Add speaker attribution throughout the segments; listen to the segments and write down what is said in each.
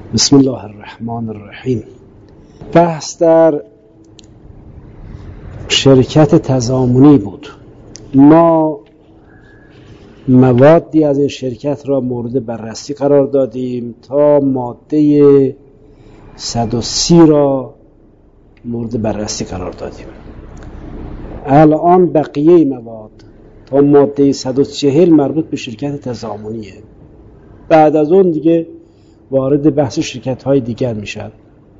Speaker 1: بسم الله الرحمن الرحیم. بحث در شرکت تضامنی بود. ما موادی از این شرکت را مورد بررسی قرار دادیم تا ماده 130 را مورد بررسی قرار دادیم. الان بقیه مواد تا ماده 140 مربوط به شرکت تضامنیه. بعد از اون دیگه وارد بحث شرکت های دیگر میشد.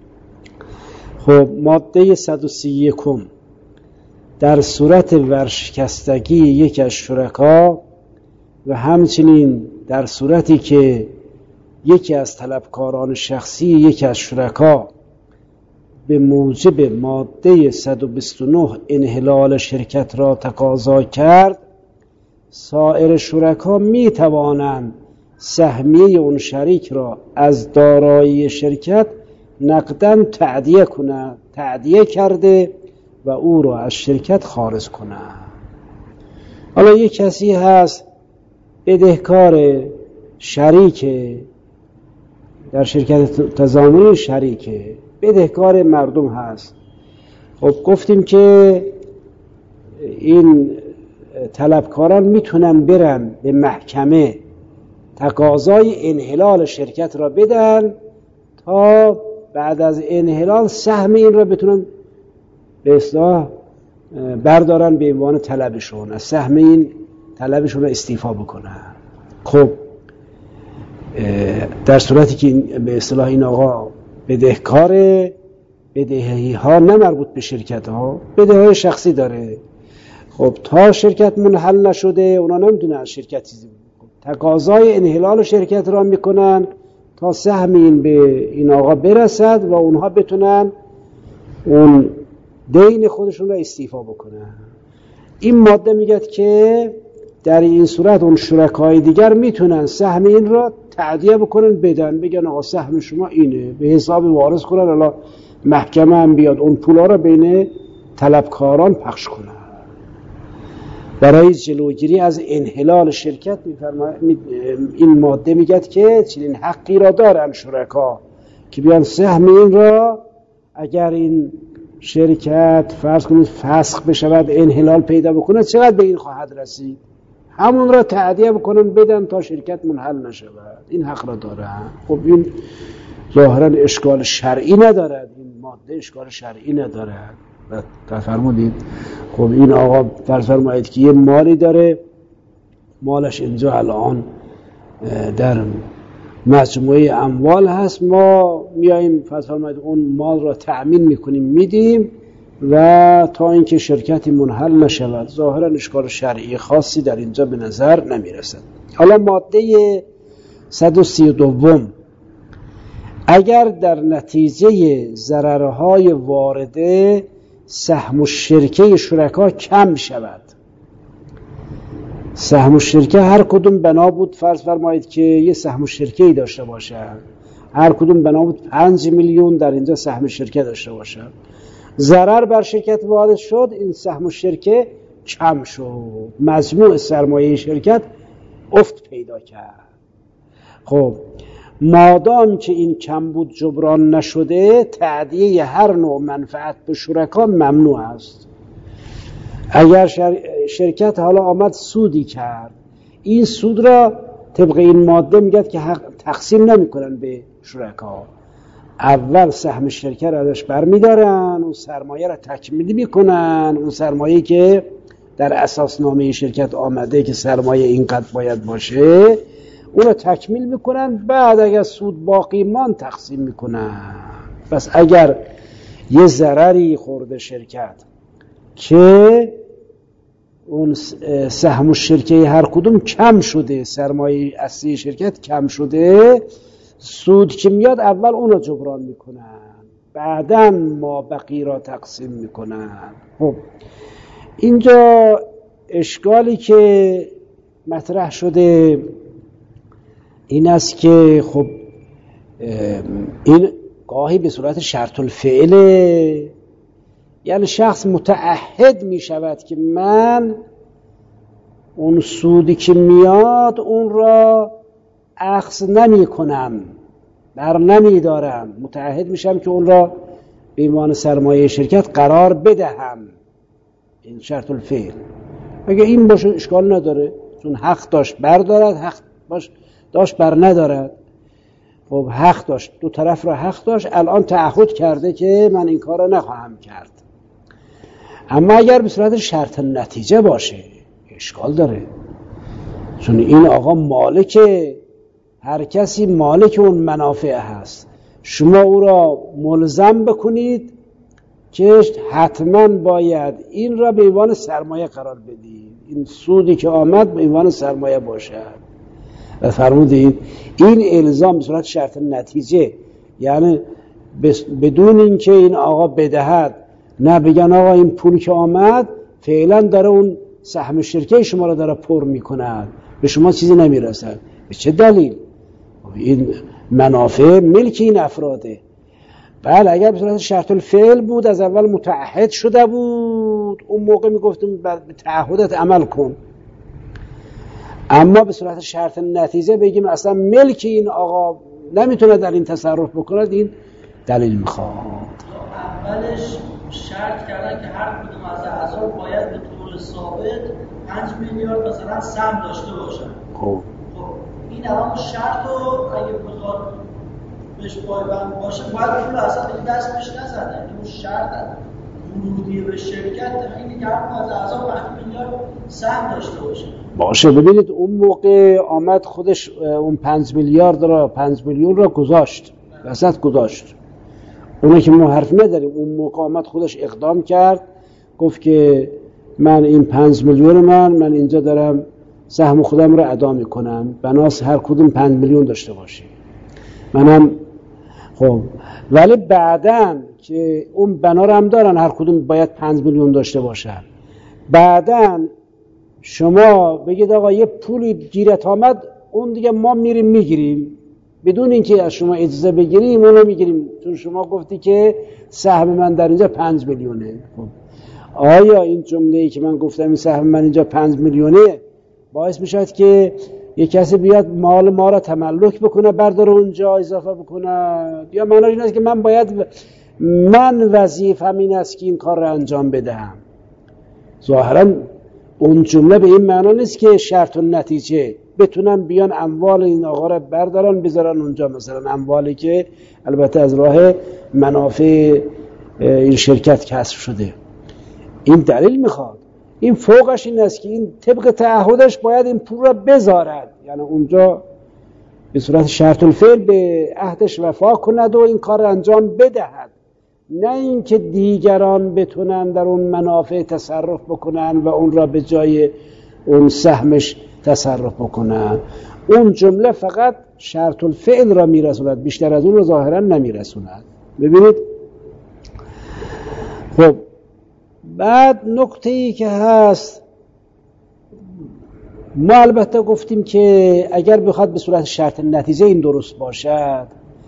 Speaker 1: خب ماده 131 در صورت ورشکستگی یکی از شرکا و همچنین در صورتی که یکی از طلبکاران شخصی یکی از شرکا به موجب ماده 129 انحلال شرکت را تقاضا کرد، سایر شرکا می توانند سهمیه اون شریک را از دارایی شرکت نقداً تعدیه کرده و او را از شرکت خارج کنند. حالا یک کسی هست بدهکار شریک در شرکت تضامنی، شریک بدهکار مردم هست. خب گفتیم که این طلبکاران میتونن برن به محکمه تقاضای انحلال شرکت را بدن تا بعد از انحلال سهم این را بتونن به اصطلاح بردارن به عنوان طلبشون، از سهم این طلبشون را استیفا بکنن. خب در صورتی که به اصطلاح این آقا بدهکاره، بدهی ها نه مربوط به شرکت ها، بدهی های شخصی داره. خب تا شرکت منحل نشده اونا نمیدونن از شرکت چیزی تقاضای انحلال شرکت را میکنن تا سهم این به این آقا برسد و اونها بتونن اون دین خودشون را استیفا بکنن. این ماده میگه که در این صورت اون شرکای دیگر میتونن سهم این را تعدیه بکنن، بدن، بگن آقا سهم شما اینه، به حساب وارث کنن، حالا محکمه هم بیاد اون پولا را بین طلبکاران پخش کنن. برای جلوگیری از انحلال شرکت این ماده میگه که چنین حقی را دارن شرکا که بیان سهم این را اگر این شرکت فرض کنید فسخ بشود، انحلال پیدا بکنه، چقدر به این خواهد رسید، همون را تعدیه بکنن بدن تا شرکت منحل نشود. این حق را دارن. خب این ظاهرا اشکال شرعی ندارد، این ماده اشکال شرعی ندارد. فرمودید خب این آقا فرض فرمایید که یه مالی داره، مالش اینجا الان در مجموعه اموال هست، ما میاییم فرض فرمایید اون مال را تأمین میکنیم میدیم و تا اینکه شرکتی منحل نشود. ظاهرا اشکال شرعی خاصی در اینجا به نظر نمیرسد. حالا ماده 132 اگر در نتیجه ضررهای وارده سهم الشرکه شرکا کم شود، سهم الشرکه هر کدوم بنا بود فرض فرمایید که یه سهم الشرکه‌ای داشته باشند، هر کدوم بنا بود 5 میلیون در اینجا سهم شرکت داشته باشند، ضرر بر شرکت وارد شد، این سهم الشرکه کم شد، مجموع سرمایه شرکت افت پیدا کرد. خب مادام که این کمبود جبران نشده، تعدیه هر نوع منفعت به شرکا ممنوع است. اگر شرکت حالا آمد سودی کرد، این سود را طبق این ماده میگه که تقسیم نمیکنن به شرکا، اول سهم شرکت را ازش برمیدارن، اون سرمایه را تکمیل میکنن، اون سرمایه که در اساسنامه شرکت آمده که سرمایه اینقدر باید باشه اون رو تکمیل میکنن، بعد اگر سود باقی مان تقسیم میکنن. پس اگر یه ضرری خورده شرکت که اون سهم الشرکه هر کدوم کم شده، سرمایه اصلی شرکت کم شده، سود که میاد اول اون رو جبران میکنن، بعداً ما بقیه را تقسیم میکنن. خب اینجا اشکالی که مطرح شده این است که خب این گاهی به صورت شرط الفعله، یعنی شخص متعهد می شود که من اون سودی که میاد اون را اخذ نمی کنم، بر نمیدارم، متعهد میشم که اون را به عنوان سرمایه شرکت قرار بدهم. این شرط الفعل. اگه این باشه اشکال نداره، چون حق داشت بردارد، حق داشت بر ندارد. خب حق داشت، دو طرف را حق داشت، الان تعهد کرده که من این کار را نخواهم کرد. اما اگر به صورت شرط نتیجه باشه اشکال داره، چون این آقا مالکه، هر کسی مالک اون منافع هست. شما او را ملزم بکنید که حتما باید این را به عنوان سرمایه قرار بدید، این سودی که آمد به عنوان سرمایه باشد. و فرمودید این الزام به صورت شرط نتیجه، یعنی بدون اینکه این آقا بدهد، نه بگن آقا این پولی که آمد فعلا داره اون سهم شرکت شما را داره پر میکند، به شما چیزی نمیرسد. به چه دلیل؟ این منافع ملک این افراده. بله اگر به صورت شرط الفعل بود، از اول متعهد شده بود، اون موقع میگفتیم به تعهدت عمل کن. اما به صورت شرط نتیجه بگیم اصلا ملک این آقا نمیتونه در این تصرف بکند، این دلیل میخواد.
Speaker 2: اولش شرط کردن که هر کدوم از اعضا باید به طور ثابت 5 میلیارد مثلا سهم داشته باشن. خب این الان شرط رو اگه بخواد بهش پایبند باشه باید پول اصلا دیگه دست بهش نزنه. اون شرط ورودی به شرکت اینه که هر کدوم از اعضا 5 میلیارد سهم داشته باشه.
Speaker 1: ببینید اون موقع آمد خودش اون 5 میلیارد را 5 میلیون را گذاشت، وسط گذاشت. اونه که ما حرف نداریم. اون موقع آمد خودش اقدام کرد، گفت که من این 5 میلیون من اینجا دارم سهم خودم رو ادا میکنم، بناس هر کدوم 5 میلیون داشته باشه. منم خب ولی بعدن که اون بنا رو هم دارن هر کدوم باید 5 میلیون داشته باشن، بعدن شما بگید آقا یه پولی گیرت آمد، اون دیگه ما میریم میگیریم بدون اینکه از شما اجازه بگیریم، اونو میگیریم، چون شما گفتی که سهم من در اینجا 5 میلیونه. خب آیا این جمله‌ای که من گفتم این سهم من اینجا 5 میلیونه باعث میشد که یک کسی بیاد مال ما را تملک بکنه، برداره اونجا اضافه بکنه؟ یا معنیش این است که من وظیفه‌م این است که این کار را انجام بدهم؟ ظاهرا اون جمله به این معنا نیست که شرط و نتیجه بتونن بیان اموال این آقا را بردارن بذارن اونجا، مثلا اموالی که البته از راه منافع این شرکت کسب شده. این دلیل میخواد. این فوقش این است که این طبق تعهدش باید این پول را بذارد، یعنی اونجا به صورت شرط الفعل به عهدش وفا کند و این کار را انجام بدهد، نه اینکه دیگران بتونن در اون منافع تصرف بکنن و اون را به جای اون سهمش تصرف بکنن. اون جمله فقط شرط الفعل را میرسوند، بیشتر از اون را ظاهرا نمیرسوند. ببینید خب بعد نکته‌ای که هست، ما البته گفتیم که اگر بخواد به صورت شرط نتیجه این درست باشد،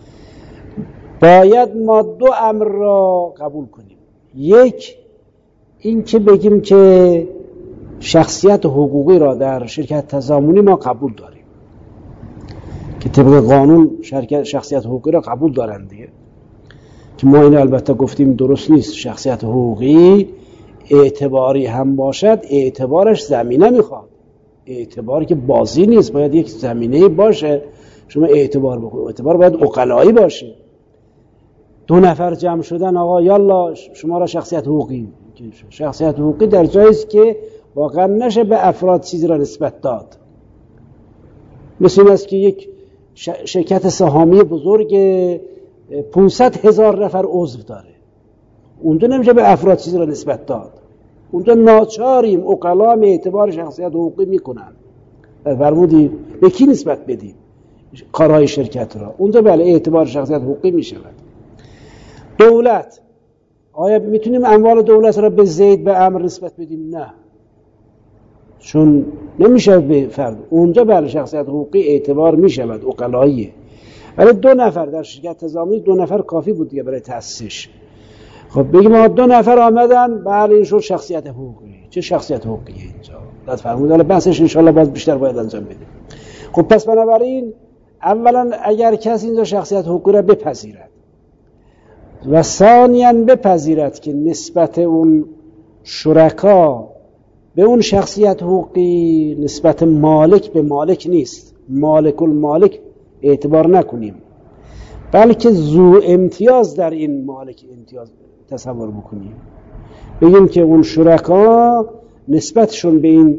Speaker 1: باید ما دو امر را قبول کنیم. یک این که بگیم که شخصیت حقوقی را در شرکت تضامنی ما قبول داریم، که طبق قانون شخصیت حقوقی را قبول دارند دیگه، که ما این البته گفتیم درست نیست. شخصیت حقوقی اعتباری هم باشد، اعتبارش زمینه میخواد، اعتباری که بازی نیست، باید یک زمینه باشه شما اعتبار بکنید. اعتبار باید عقلایی باشه. دو نفر جمع شدن آقا یالا شما را شخصیت حقوقی. شخصیت حقوقی در جایی است که واقعا نشه به افراد چیزی را نسبت داد. مثل این است که یک شرکت سهامی بزرگ 500,000 نفر عضو داره، اونجا نمیشه به افراد چیزی را نسبت داد. اونجا ناچاریم عقلا اعتبار شخصیت حقوقی میکنن. فرمودی به کی نسبت بدیم کارهای شرکت را؟ اونجا بله اعتبار شخصیت حقوقی میشود. دولت، آیا میتونیم اموال دولت را به زید به عمرو نسبت بدیم؟ نه، چون نمیشه به فرد. اونجا بله شخصیت حقوقی اعتبار میشود، عقلاییه. ولی دو نفر در شرکت تضامنی، 2 نفر کافی بود دیگه برای تأسیسش. خب بگیم ما 2 نفر آمدن، بله این شد شخصیت حقوقی. چه شخصیت حقوقیه اینجا؟ داد فرمود. حالا بحثش ان شاء الله باز بیشتر باید انجام بدیم. خب پس بنابراین اولا اگر کسی اینجا شخصیت حقوقی را بپذیرد و ثانیاً بپذیرد که نسبت اون شرکا به اون شخصیت حقوقی نسبت مالک به مالک نیست، مالک المالک اعتبار نکنیم، بلکه ذو امتیاز در این مالک امتیاز تصور بکنیم. بگیم که اون شرکا نسبتشون به این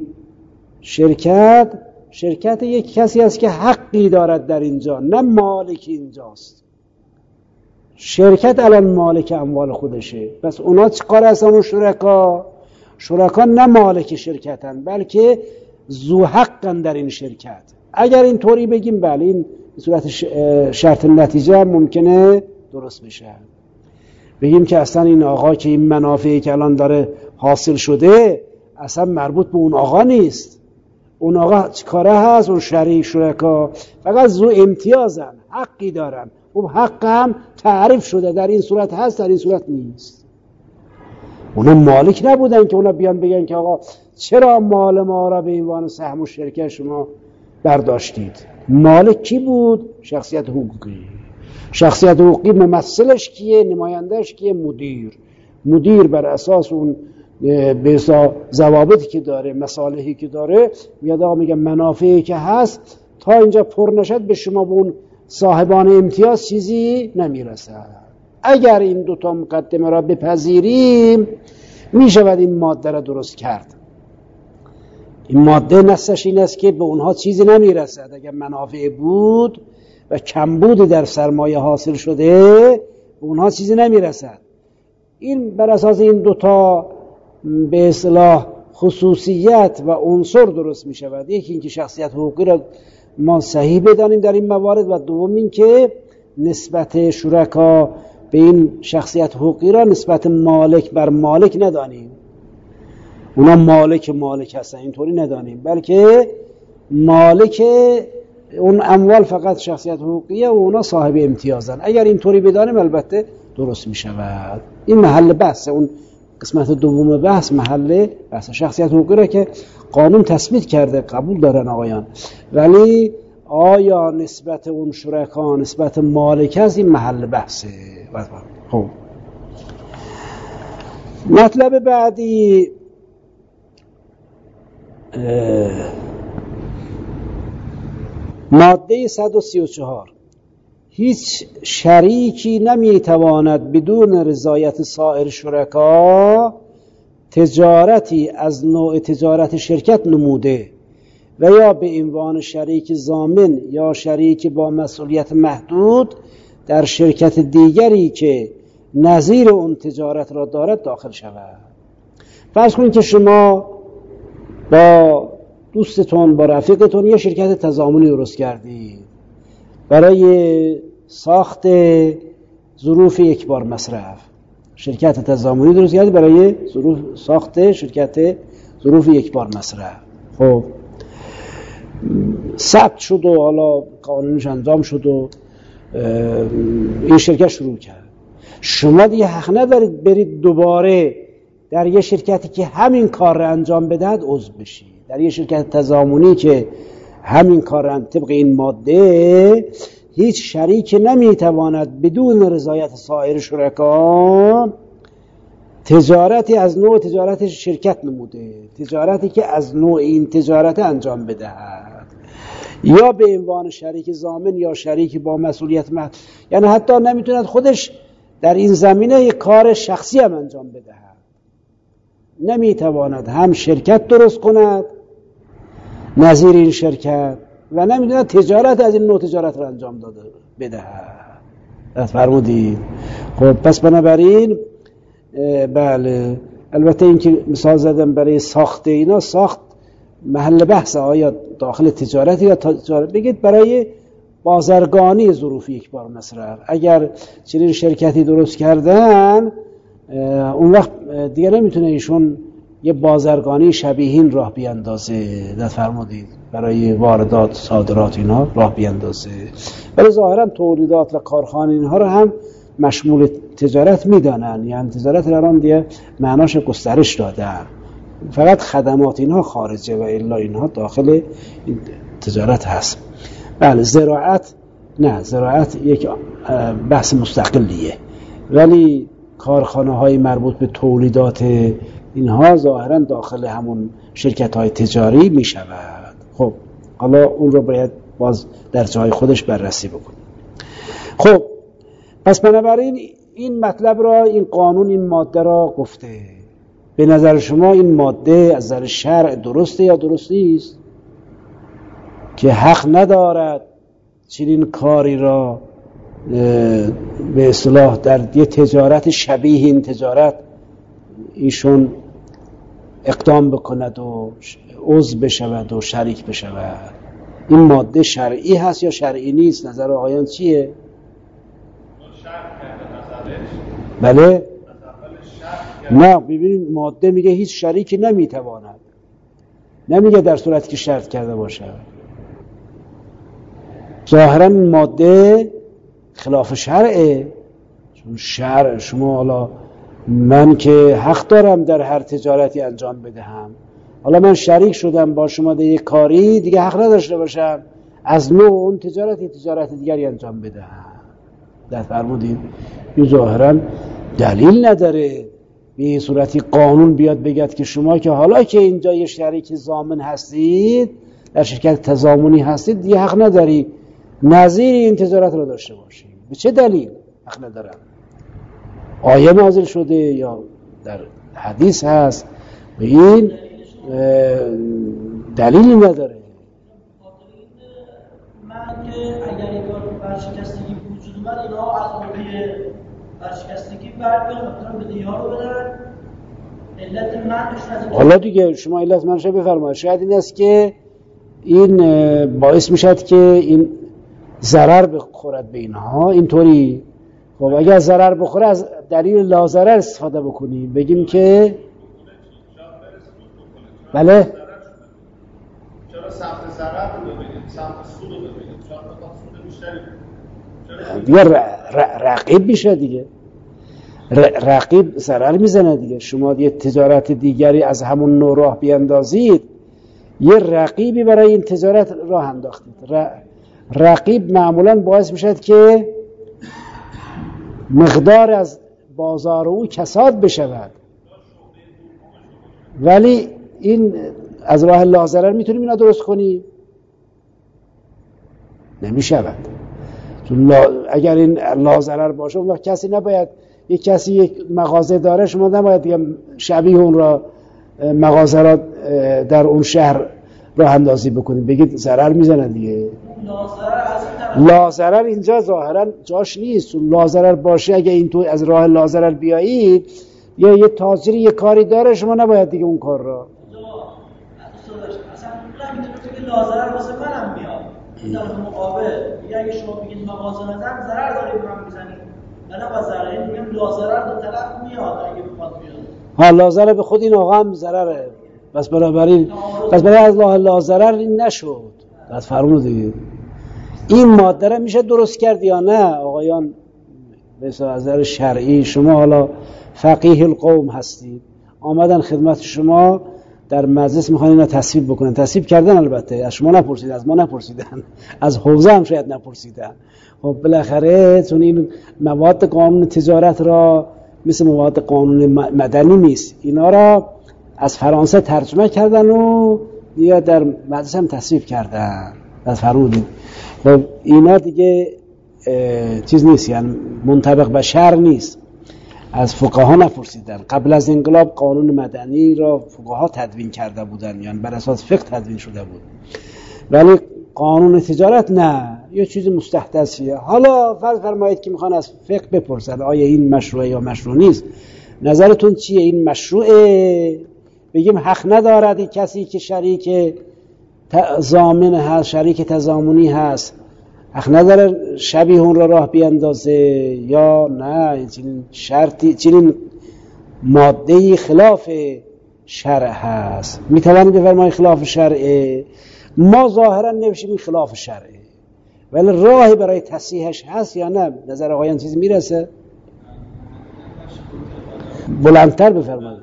Speaker 1: شرکت یک کسی است که حقی دارد در اینجا، نه مالک اینجاست. شرکت الان مالک اموال خودشه، پس اونا چه کار هستن؟ اون شرکا نه مالک شرکتن بلکه ذو حقن در این شرکت. اگر این طوری بگیم بله، این صورت شرط نتیجه هم ممکنه درست بشه. بگیم که اصلا این آقا که این منافعی که الان داره حاصل شده اصلا مربوط به اون آقا نیست، اون آقا چه کاره هست؟ اون شرکا فقط ذو امتیازن، حقی دارن. اون حق هم تعریف شده، در این صورت هست، در این صورت نیست. اونا مالک نبودن که اونا بیان بگن که آقا چرا مال ما را به عنوان سهم و شرکت شما برداشتید. مالک کی بود؟ شخصیت حقوقی. شخصیت حقوقی ممثلش کیه؟ نمایندهش کیه؟ مدیر بر اساس اون به ضوابطی که داره، مصالحی که داره، میاد آقا میگه منافعی که هست تا اینجا پر نشد به شما به اون صاحبان امتیاز چیزی نمیرسد. اگر این دوتا مقدمه را بپذیریم میشود این ماده را درست کرد. این ماده نصش این است که به اونها چیزی نمیرسد. اگر منافع بود و کمبود در سرمایه حاصل شده به اونها چیزی نمیرسد. این بر اساس این دوتا به اصطلاح خصوصیت و عنصر درست می شود. یکی اینکه شخصیت حقوقی را ما صحیح بدانیم در این موارد، و دوم اینکه نسبت شرکا به این شخصیت حقوقی را نسبت مالک بر مالک ندانیم. اونا مالک هستن، اینطوری ندانیم، بلکه مالک اون اموال فقط شخصیت حقوقیه و اونا صاحب امتیازن. اگر اینطوری بدانیم البته درست می شود. این محل بحث، اون قسمت دوم بحث محل بحث. شخصیت حقوقی را که قانون تثبیت کرده قبول دارن آقایان، ولی آیا نسبت اون شرکا نسبت مالک هست؟ این محل بحثه. خب مطلب بعدی ماده 134. هیچ شریکی نمیتواند بدون رضایت سایر شرکا تجارتی از نوع تجارت شرکت نموده و یا به عنوان شریک ضامن یا شریک با مسئولیت محدود در شرکت دیگری که نظیر اون تجارت را دارد داخل شود. فرض کنید که شما با دوستتون، با رفیقتون یه شرکت تضامنی درست کردید برای ساخت ظروف یک بار مصرف. شرکت تضامنی درست کردید برای ساخت شرکت ظروف یک بار مصرف. خب ثبت شد و حالا قانونش انجام شد و این شرکت شروع کرد. شما دیگه حق ندارید برید دوباره در یه شرکتی که همین کار را انجام بدهد عضو بشید. در یه شرکت تضامنی که همین کار را طبق این ماده هیچ شریک نمیتواند بدون رضایت سایر شرکا تجارتی از نوع تجارت شرکت نموده، تجارتی که از نوع این تجارت انجام بدهد، یا به عنوان شریک ضامن یا شریک با مسئولیت محدود. یعنی حتی نمیتوند خودش در این زمینه یک کار شخصی هم انجام بدهد. نمیتواند هم شرکت درست کند نظیر این شرکت و نمیتواند تجارت از این نوع تجارت را انجام بدهد. فرمودید؟ خب پس بنابراین بله، البته این که مثال زدم برای ساخت اینا، ساخت محل بحث آیا داخل تجارتی یا تجارت. بگید برای بازرگانی ظروف یک بار مصرف اگر چنین شرکتی درست کردن، اون وقت دیگه نمیتونه ایشون یه بازرگانی شبیهین راه بیاندازه. فرمودید برای واردات صادرات اینا راه بیاندازه. ولی ظاهرا تولیدات و کارخانه اینها رو هم مشمول تجارت میدانن، یعنی تجارت الان دیگه معناش گسترش دادن، فقط خدمات اینها خارجه و الا اینها داخل این تجارت هست. بله زراعت نه، زراعت یک بحث مستقلیه، ولی کارخانه های مربوط به تولیدات اینها ظاهرا داخل همون شرکت های تجاری می شود. خب حالا اون رو باید باز در جای خودش بررسی بکنیم. خب پس بنابراین این مطلب را، این قانون، این ماده را گفته. به نظر شما این ماده از نظر شرع درسته یا درست نیست؟ که حق ندارد چنین کاری را به اصطلاح در یه تجارت شبیه این تجارت ایشون اقدام بکند و عضو بشود و شریک بشود. این ماده شرعی هست یا شرعی نیست؟ نظر آقایان چیه؟ بله؟ نه ببینید ماده میگه هیچ شریکی نمیتواند، نمیگه در صورتی که شرط کرده باشه. ظاهرا ماده خلاف شرعه، چون شرع شما حالا من که حق دارم در هر تجارتی انجام بدهم، حالا من شریک شدم با شما در یک کاری دیگه حق نداشته باشم از نوع اون تجارت دیگری انجام بدهم. در فرمودید این ظاهرا دلیل نداره به صورتی قانون بیاد بگد که شما که حالا که اینجا یه شریک ضامن هستید، در شرکت تضامنی هستید، دیگه حق نداری نظیر این تجارت رو داشته باشید. به چه دلیل حق ندارم؟ آیه نازل شده یا در حدیث هست و این دلیلی نداره.
Speaker 2: من که اگر یک کار ورشکستگی وجود من اینا از عهده ورشکستگی بردارم بدهی ها رو بدن. علت من
Speaker 1: حالا دیگه شما علت منش بفرمایید. شاید این است که این باعث میشد که این ضرر بخورد به اینها، اینطوری. خب اگر ضرر بخوره از دلیل لازرر استفاده بکنیم، بگیم که بله
Speaker 3: چرا سمت ضرر رو ببینید، سمت سود رو ببینید، چرا سود بیشتری
Speaker 1: دیگه رقیب میشه دیگه، رقیب ضرر میزنه دیگه. شما یه تجارت دیگری از همون نوع راه بیاندازید، یه رقیبی برای این تجارت راه انداختید. رقیب معمولا باعث میشد که مقدار از بازار او کساد بشود، ولی این از راه لازرر میتونیم اینا درست کنیم؟ نمیشود. چون اگر این لازرر باشه اون وقت کسی نباید، یک کسی یک مغازه داره، شما نباید دیگه شبیه اون را مغازه را در اون شهر راه اندازی بکنید، بگید ضرر میزنه دیگه. لازرر اینجا ظاهرا جاش نیست. چون لازرر باشه، اگه این تو از راه لازرر بیایید، یا یه تاجری یه کاری داره، شما نباید دیگه اون کار را.
Speaker 2: اصلا نمیتونه که لازرر واسه منم میاد. در مقابل دیگه اگه شما بگید مغازه نزن ضرر داره به من میزنید، من با ضرر میگم لازرر به طرف میاد اگه بخواد بیاد.
Speaker 1: لازرر به خود این آقا هم ضرره. بس برای از راه لازرر این نشد. بس فرمودید این ماده را میشه درست کرد یا نه آقایان؟ به نظر شرعی شما حالا فقیه القوم هستید، آمدن خدمت شما در مجلس میخوان اینا تصویب بکنن. تصویب کردن، البته از شما نپرسیدن، از ما نپرسیدن، از حوزه هم شاید نپرسیدن. خب بالاخره چون این مواد قانون تجارت را مثل مواد قانون مدنی نیست، اینا را از فرانسه ترجمه کردن و یا در مجلس هم تصویب کردن. از فرمودید خب اینا دیگه چیز نیست، یعنی منطبق به شرع نیست. از فقها نپرسیدن. قبل از انقلاب قانون مدنی را فقها تدوین کرده بودن، یعنی بر اساس فقه تدوین شده بود، ولی قانون تجارت نه، یه چیز مستحدثیه. حالا فرض فرمایید که میخوان از فقه بپرسن آیا این مشروعه یا مشروع نیست، نظرتون چیه؟ این مشروعه؟ بگیم حق ندارد کسی که شریک ضامن هست، شریک تضامنی هست، حق نداره شبیه اون را راه بیاندازه، یا نه چنین شرطی، چنین ماده‌ای خلاف شرع هست؟ میتوانید بفرمایید خلاف شرعه؟ ما ظاهرا نمیشیم این خلاف شرعه، ولی راهی برای تصحیحش هست یا نه؟ نظر آقایان چیزی میرسه؟ بلندتر بفرمایید.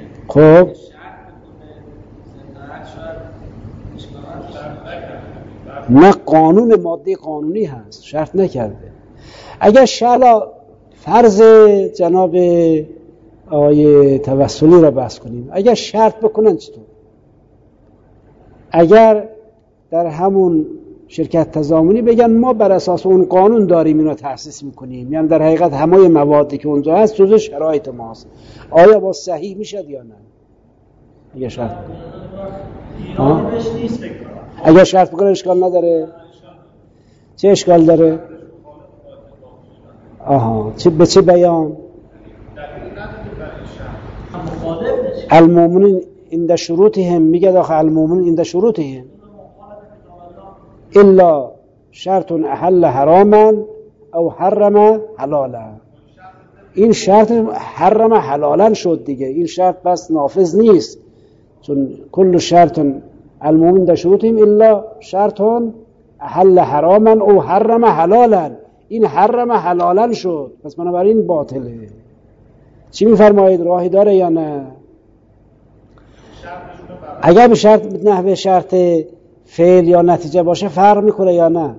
Speaker 1: خب نه قانون ماده قانونی هست، شرط نکرده. اگر فرض جناب آقای توسلی را بحث کنیم، اگر شرط بکنن چطور؟ اگر در همون شرکت تضامنی بگن ما بر اساس اون قانون داریم اینو تأسیس میکنیم، یعنی در حقیقت همه موادی که اونجا هست جزء شرایط ماست، آیا با صحیح میشد یا نه؟ اگر شرط اگر شرط بکنن اشکال نداره؟ چه اشکال داره؟ آها، به چه بیان؟ المؤمنین عند شروطهم، میگه داخل المؤمنین عند شروطهم الا شرط احل حراما او حرم حلالا. این شرط حرم حلالا شد دیگه، این شرط پس نافذ نیست، چون کل شرط المؤمن عند شروطهم الا شرط احل حراما او حرم حلالا، این حرم حلالا شد، پس بنابراین باطله. چی میفرمایید، راهی داره یا نه؟ اگر به شرط نحوه شرط فعل یا نتیجه باشه فرق میکنه یا نه؟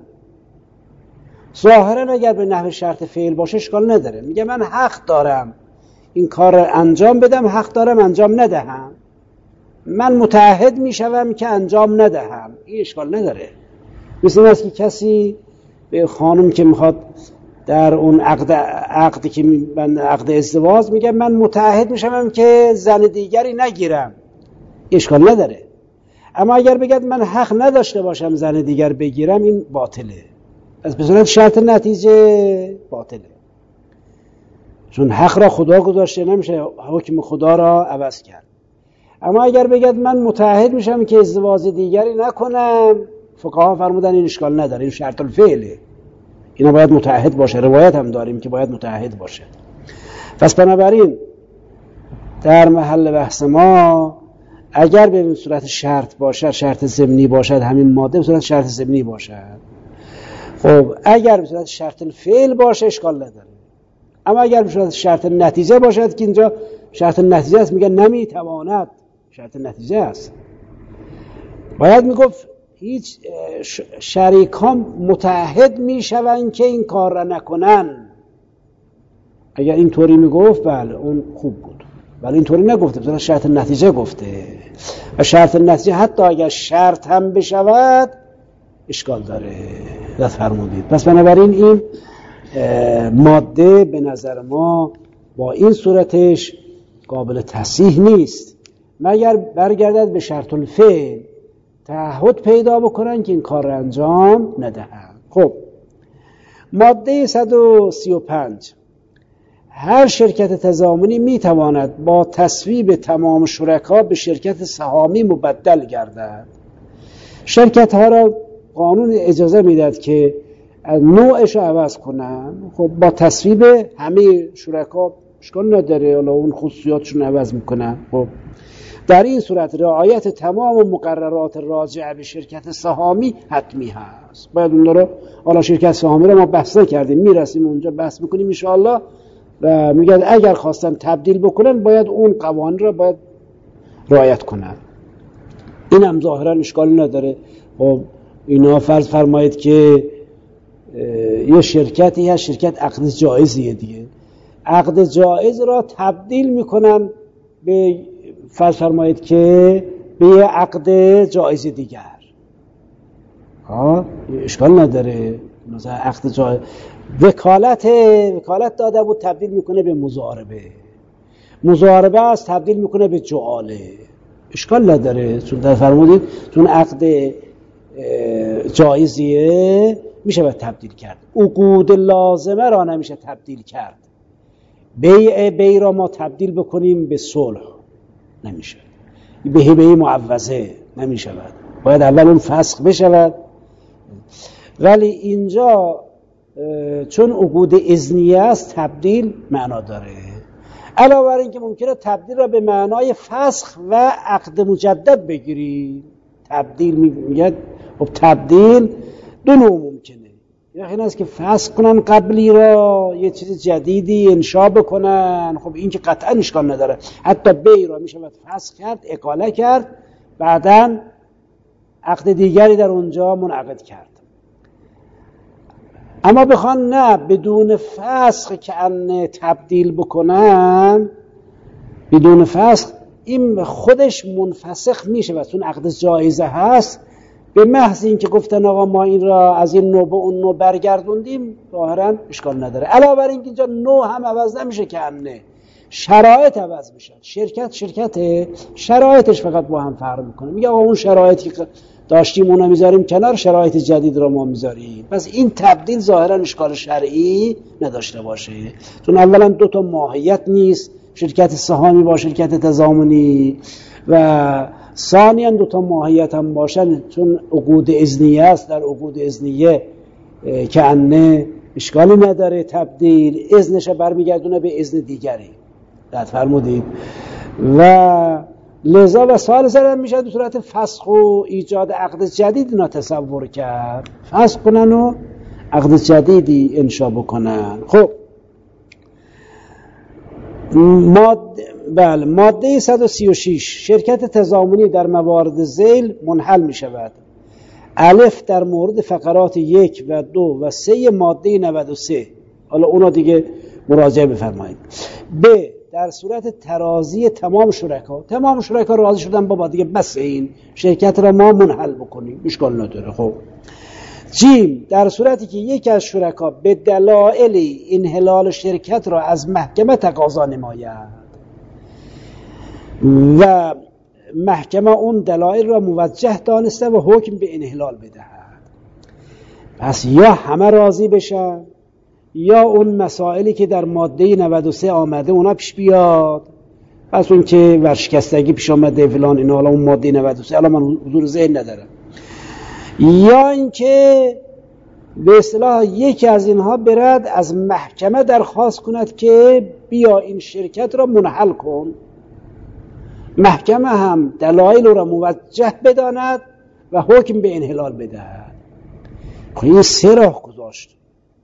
Speaker 1: ظاهرا اگر به نحوه شرط فعل باشه اشکال نداره، میگه من حق دارم این کار رو انجام بدم، حق دارم انجام ندهم، من متعهد میشوم که انجام ندهم، این اشکال نداره. مثل این است که کسی به خانم که میخواد در اون عقدی که عقد ازدواج میگه من متعهد میشم که زن دیگری نگیرم، اشکال نداره. اما اگر بگد من حق نداشته باشم زن دیگر بگیرم، این باطله، از به صورت شرط نتیجه باطله، چون حق را خدا گذاشته، نمیشه حکم خدا را عوض کرد. اما اگر بگد من متعهد میشم که ازدواج دیگری نکنم، فقها فرمودن این اشکال نداره، این شرط الفعله، اینا باید متعهد باشه، روایت هم داریم که باید متعهد باشه. پس بنابراین در محل بحث ما اگر به صورت شرط باشد، شرط ضمنی باشد، همین ماده به صورت شرط ضمنی باشد، خب اگر به صورت شرط الفعل باشه اشکال نداره. اما اگر به صورت شرط نتیجه باشد که اینجا شرط نتیجه است، میگه نمیتواند، شرط نتیجه است، باید میگفت هیچ شریکان متعهد میشوند که این کار را نکنن. اگر اینطوری میگفت بله اون خوب بود، ولی اینطوری نگفته، بذار شرط نتیجه گفته، و شرط نتیجه حتی اگر شرط هم بشود اشکال داره. دست فرمودید. پس بنابراین این ماده به نظر ما با این صورتش قابل تصحیح نیست، مگر برگردد به شرط الفعل، تعهد پیدا بکنن که این کار را انجام ندهند. خب ماده 135 هر شرکت تضامنی میتواند با تصویب تمام شرکا به شرکت سهامی مبدل گردد. شرکت ها را قانون اجازه میداد که نوعش رو عوض کنن، خب با تصویب همه شرکا اشکال نداره، حالا اون خصوصیاتشون عوض میکنن. خب در این صورت رعایت تمام مقررات راجعه به شرکت سهامی حتمی هست. باید اون رو، حالا شرکت سهامی رو ما بحث کردیم، میرسیم اونجا بحث میکنیم ان شاء الله، و میگن اگر خواستن تبدیل بکنن باید اون قوانین رو باید رعایت کنن. این هم ظاهرا اشکال نداره. خب اینا فرض فرمایید که یه شرکتی هست، شرکت عقد جایزیه دیگه، عقد جایز را تبدیل میکنن به فرض فرمایید که به یه عقد جایز دیگر، اشکال نداره. مثلا عقد جایز وکالت داده بود تبدیل میکنه به مضاربه است تبدیل میکنه به جعاله، اشکال نداره، چون در فرمودید چون عقد جایزیه میشه باید تبدیل کرد. عقود لازمه را نمیشه تبدیل کرد، بیع را ما تبدیل بکنیم به صلح نمیشه، به هبه معوضه نمیشه، باید اول اون فسخ بشود. ولی اینجا چون عقود اذنیه است تبدیل معنا داره. علاوه بر این که ممکنه تبدیل را به معنای فسخ و عقد مجدد بگیری. تبدیل میگه خب تبدیل دو نوع ممکنه، یا این است که فسخ کنن قبلی را یه چیز جدیدی انشا بکنن، خب این که قطعا اشکال نداره. حتی بیع را میشه فسخ کرد، اقاله کرد، بعداً عقد دیگری در اونجا منعقد کرد. اما بخوان نه بدون فسخ که ان تبدیل بکنن، بدون فسخ این خودش منفسخ میشه و چون عقد جایزه هست، به محض این که گفتن آقا ما این را از این نوع به اون نوع برگردوندیم ظاهرا اشکال نداره. علاوه بر اینکه اینجا نوع هم عوض نمیشه که انه، شرایط عوض میشن. شرکت شرایطش فقط با هم فرق میکنه. میگه آقا اون شرایطی که داشتیم اونا میذاریم کنار، شرایط جدید را ما میذاریم. پس این تبدیل ظاهرا اشکال شرعی نداشته باشه، چون اولا دو تا ماهیت نیست، شرکت سهامی با شرکت تضامنی، و ثانیاً دو تا ماهیت هم باشن، چون عقود اذنیه است. در عقود اذنیه که انه اشکالی نداره، تبدیل اذنش برمیگردونه به اذن دیگری. دقت فرمودید؟ و لذا و سال زرم میشه به صورت فسخ و ایجاد عقد جدید اینا تصور کرد، فسخ کنن و عقد جدیدی انشا بکنن. خب ماده 136 شرکت تضامنی در موارد ذیل منحل می شود. الف در مورد فقرات 1 و 2 و 3 ماده 93. حالا اونا دیگه مراجعه بفرمایید. ب در صورت تراضی تمام شرکا راضی شدن بابا دیگه بس این شرکت را ما منحل بکنیم، اشکال نداره. خب جیم در صورتی که یکی از شرکا به دلایل انحلال شرکت را از محکمه تقاضا نماید و محکمه اون دلایل را موجه دانسته و حکم به انحلال بدهد، پس یا همه راضی بشن یا اون مسائلی که در ماده 93 آمده اونا پیش بیاد. پس اون که ورشکستگی پیش آمده فلان اینا، حالا اون ماده 93 الان من حضور ذهن ندارم، یا اینکه به اصطلاح یکی از اینها برد از محکمه درخواست کند که بیا این شرکت را منحل کن، محکمه هم دلایل را موجه بداند و حکم به انحلال بدهد. این 3 راه گذاشت.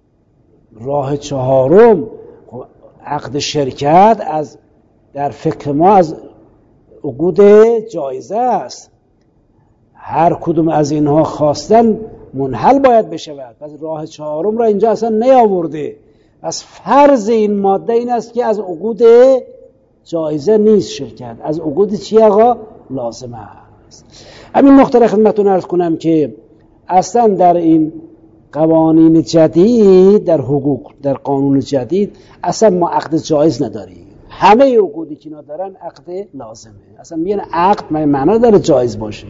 Speaker 1: راه چهارم عقد شرکت از در فقه ما از عقود جایزه است، هر کدوم از اینها خواستن منحل باید بشود. پس راه چهارم را اینجا اصلا نیاورده. پس فرض این ماده این است که از عقود جایزه نیست شرکت، از عقود چی آقا؟ لازمه است. همین نقطه را خدمتتون عرض کنم که اصلا در این قوانین جدید، در حقوق، در قانون جدید اصلا ما عقد جایز نداریم. همه عقودی که اینا دارن عقد لازمه. اصلا میگن عقد معنی داره جایز باشه.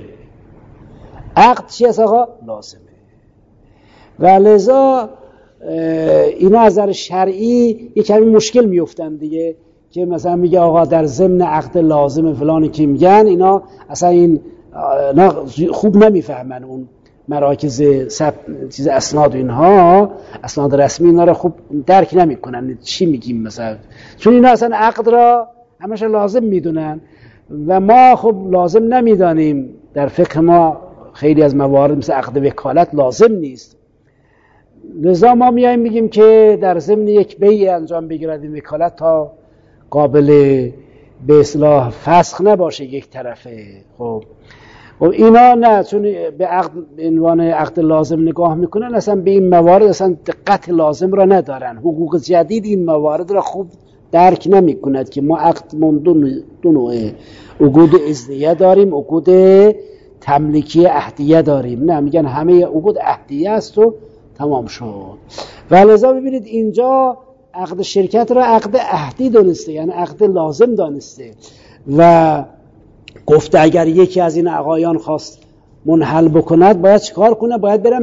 Speaker 1: عقد چی است آقا؟ لازمه. و لذا اینا از نظر شرعی یک کمی مشکل میافتن دیگه، که مثلا میگه آقا در ضمن عقد لازم فلانی که میگن اینا اصلا این خوب نمیفهمن، اون مراکز چیز اسناد و اینها، اسناد رسمی اینا رو خوب درک نمیکنن چی میگیم مثلا، چون اینا اصلا عقد را همش لازم میدونن و ما خب لازم نمیدانیم. در فقه ما خیلی از موارد مثل عقد وکالت لازم نیست، لذا ما میایم میگیم که در ضمن یک بیع انجام بگیرد این وکالت تا قابل به اصلاح فسخ نباشه یک طرفه. خب اینا نه، چون به عقد عنوان عقد لازم نگاه میکنن، اصلا به این موارد اصلا دقت لازم را ندارن. حقوق جدید این موارد را خوب درک نمیکند که ما عقد دو نوع عقود اذنیه داریم، عقود تملیکی عهدیه داریم. نه، میگن همه عقود عهدیه است و تمام شد. و لذا ببینید اینجا عقد شرکت را عقد عهدی دانسته، یعنی عقد لازم دانسته و گفته اگر یکی از این آقایان خواست منحل بکند باید چیکار کنه؟ باید بره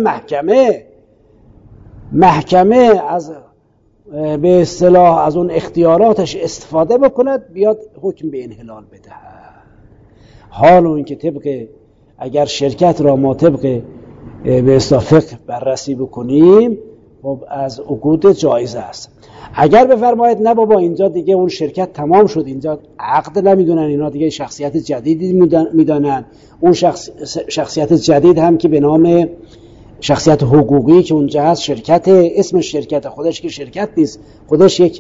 Speaker 1: محکمه از به اصطلاح از اون اختیاراتش استفاده بکند، بیاد حکم به انحلال بدهد. حال اون که طبق اگر شرکت را ما طبق به اصطلاح فقه بررسی بکنیم، خب از عقود جایزه است. اگر بفرمایید نه بابا اینجا دیگه اون شرکت تمام شد، اینجا عقد نمیدونن، اینا دیگه شخصیت جدیدی میدانن، اون شخصیت جدید هم که به نام شخصیت حقوقی که اونجا هست، شرکت اسم شرکت خودش که شرکت نیست، خودش یک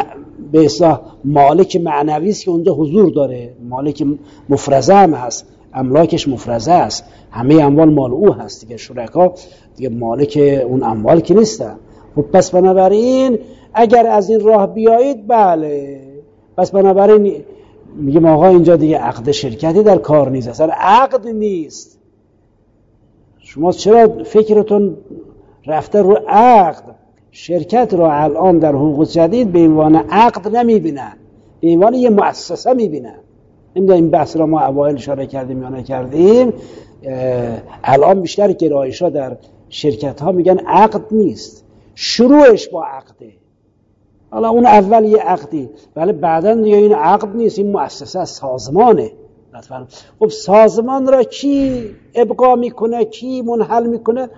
Speaker 1: به اصطلاح مالک معنوی است که اونجا حضور داره، مالک مفرزه هم هست، املاکش مفرزه است، همه اموال مال او هست دیگه، شرکا دیگه مالک اون اموال که نیستن. خب پس بنابراین اگر از این راه بیایید بله، پس بنابراین میگم آقا اینجا دیگه عقد شرکتی در کار نیست، اصلا عقد نیست. شما چرا فکرتون رفته رو عقد؟ شرکت را الان در حقوق جدید به عنوان عقد نمیبینن، به عنوان یه مؤسسه میبینن. این بحث را ما اوایل اشاره کردیم یا نکردیم، الان بیشتر گرایش‌ها در شرکت ها میگن عقد نیست، شروعش با عقده. حالا اون اول یه عقدی، ولی بعداً دیگه این عقد نیست، این مؤسسه سازمانه. خب سازمان را کی ابقا میکنه، کی منحل میکنه؟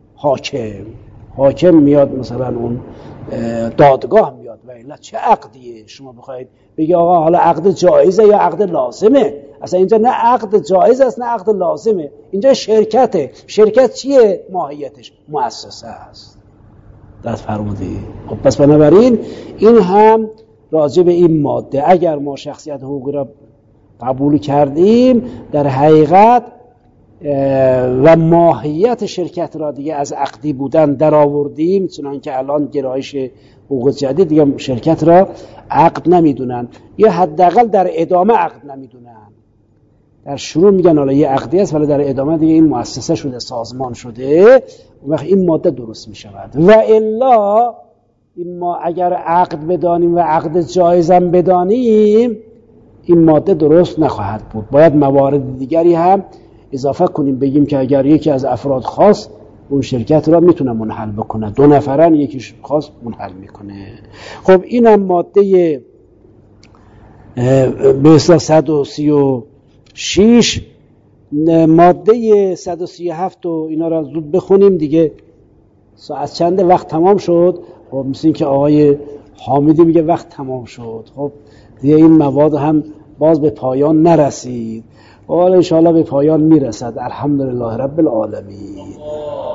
Speaker 1: حاکم میاد، مثلا اون دادگاه میاد. و الا چه عقدیه شما بخواید بگی آقا حالا عقد جایزه یا عقد لازمه؟ اصلا اینجا نه عقد جایز است نه عقد لازمه، اینجا شرکته. شرکت چیه ماهیتش؟ مؤسسه است. دست فرمودی. خب پس بنابراین این هم راجع به این ماده، اگر ما شخصیت حقوقی را قبول کردیم در حقیقت و ماهیت شرکت را دیگه از عقدی بودن در آوردیم، چنانکه الان گرایش حقوق جدید دیگه شرکت را عقد نمیدونن، یا حداقل در ادامه عقد نمیدونن. در شروع میگن حالا یه عقدی است، ولی در ادامه دیگه این مؤسسه شده، سازمان شده، وقت این ماده درست میشود. و الا ما اگر عقد بدانیم و عقد جایزم بدانیم، این ماده درست نخواهد بود. باید موارد دیگری هم اضافه کنیم، بگیم که اگر یکی از افراد خاص اون شرکت را میتونه منحل بکنه، 2 نفرن یکیش خاص منحل میکنه. خب اینم ماده به 136. ماده 137 و اینا را زود بخونیم دیگه، ساعت چنده؟ وقت تمام شد. خب مثل این که آقای حامدی میگه وقت تمام شد. خب دیگه این مواد هم باز به پایان نرسید، حالا انشاءالله به پایان میرسد. الحمدلله رب العالمین.